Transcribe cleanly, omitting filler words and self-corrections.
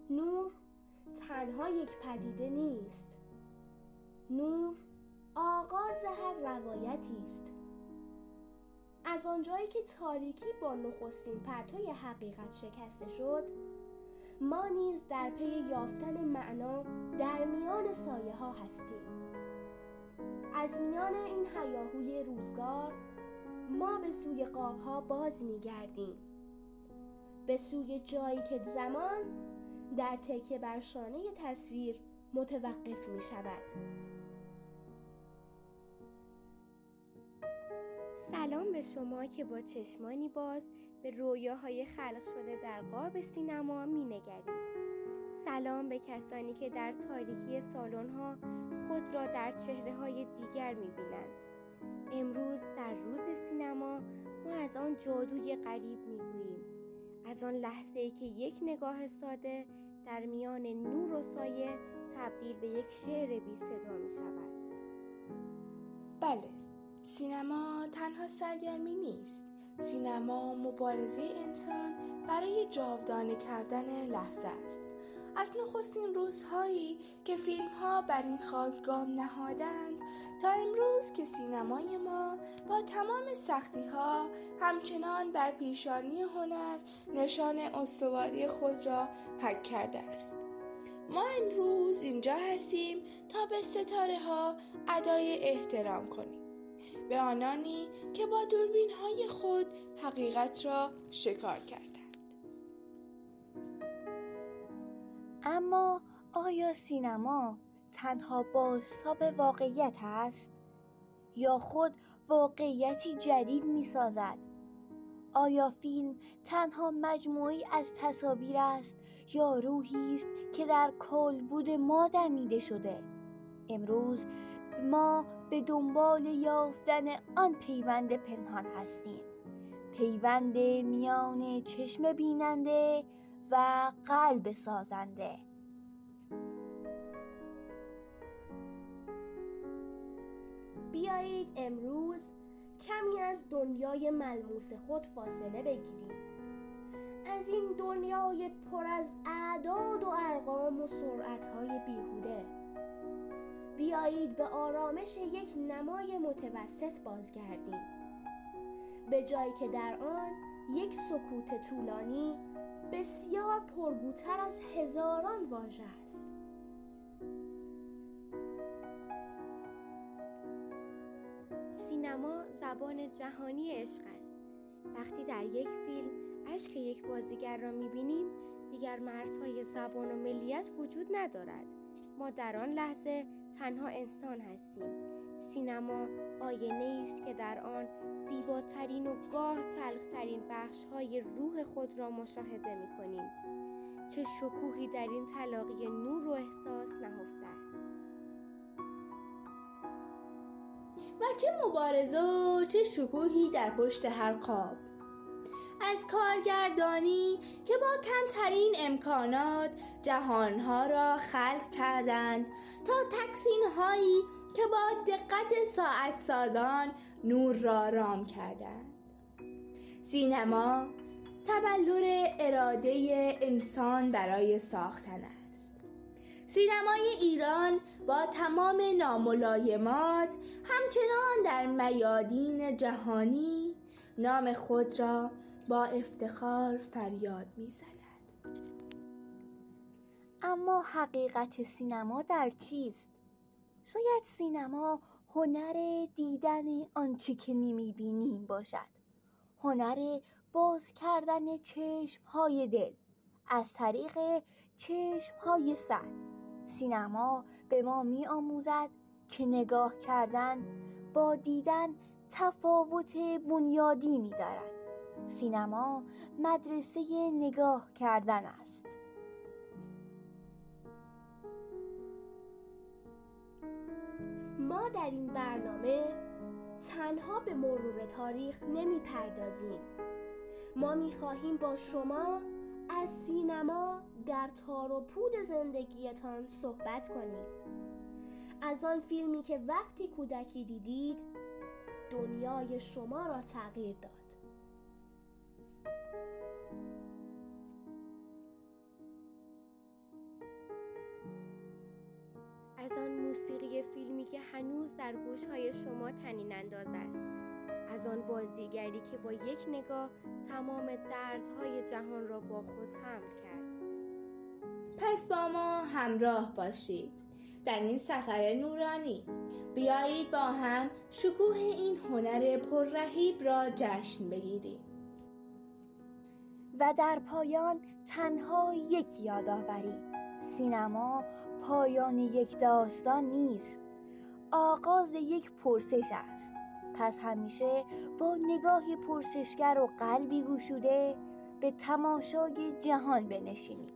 نور تنها یک پدیده نیست. نور آغاز هر روایتی است. از آنجایی که تاریکی با نخستین پرتوی حقیقت شکسته شد، ما نیز در پی یافتن معنا در میان سایه ها هستیم. از میان این هیاهوی روزگار ما به سوی قاب ها باز می گردیم، به سوی جایی که زمان در تکیه بر شانه تصویر متوقف می شود. سلام به شما که با چشمانی باز به رویاهای خلق شده در قاب سینما می نگرید. سلام به کسانی که در تاریکی سالن‌ها خود را در چهره‌های دیگر می بینند. امروز در روز سینما ما از آن جادوی غریب می گوییم. از آن لحظه‌ای که یک نگاه ساده در میان نور و سایه تبدیل به یک شعر بی صدا می شود. بله، سینما تنها سرگرمی نیست. سینما مبارزه انسان برای جاودانه کردن لحظه است. از نخستین روزهایی که فیلم‌ها بر این خاک گام نهادند تا امروز که سینمای ما با تمام سختی‌ها همچنان بر پیشانی هنر نشان استواری خود را حک کرده است. ما امروز اینجا هستیم تا به ستاره‌ها ادای احترام کنیم، به آنانی که با دوربین‌های خود حقیقت را شکار کردند. اما آیا سینما تنها بازتاب واقعیت است؟ یا خود واقعیتی جدید می سازد؟ آیا فیلم تنها مجموعی از تصاویر است یا روحی است که در کالبد ما دمیده شده؟ امروز ما به دنبال یافتن آن پیوند پنهان هستیم، پیوند میان چشم بیننده و قلب سازنده. بیایید امروز کمی از دنیای ملموس خود فاصله بگیریم، از این دنیای پر از اعداد و ارقام و سرعت‌های بیهوده. بیایید به آرامش یک نمای متوسط بازگردیم، به جایی که در آن یک سکوت طولانی بسیار پرگوتر از هزاران واژه است. سینما زبان جهانی عشق است. وقتی در یک فیلم اشک یک بازیگر را می‌بینیم، دیگر مرزهای زبان و ملیت وجود ندارد. ما در آن لحظه تنها انسان هستیم. سینما آینه است که در آن زیباترین و گاه تلخترین بخش‌های روح خود را مشاهده می‌کنیم. چه شکوهی در این تلاقی نور و احساس نهفته است. و چه مبارزه و چه شکوهی در پشت هر قاب. از کارگردانی که با کمترین امکانات جهانها را خلق کردند تا تکسین‌هایی که با دقت ساعت سازان نور را رام کردند. سینما تبلور اراده انسان برای ساختن است. سینمای ایران با تمام ناملایمات همچنان در میادین جهانی نام خود را با افتخار فریاد می‌زند. اما حقیقت سینما در چیست؟ شاید سینما هنر دیدن آنچه که نمی‌بینیم باشد، هنر باز کردن چشم‌های دل از طریق چشم‌های سر. سینما به ما می‌آموزد که نگاه کردن با دیدن تفاوت بنیادینی دارد. سینما مدرسه نگاه کردن است. ما در این برنامه تنها به مرور تاریخ نمی‌پردازیم. ما می‌خواهیم با شما از سینما در تار و پود زندگیتان صحبت کنیم. از آن فیلمی که وقتی کودکی دیدید دنیای شما را تغییر داد. هنوز در گوش‌های شما طنین انداز است. از آن بازیگری که با یک نگاه تمام دردهای جهان را با خود حمل کرد. پس با ما همراه باشید در این سفر نورانی. بیایید با هم شکوه این هنر پررهیب را جشن بگیریم. و در پایان تنها یک یادآوری: سینما پایان یک داستان نیست، آغاز یک پرسش است. پس همیشه با نگاهی پرسشگر و قلبی گشوده به تماشای جهان بنشینید.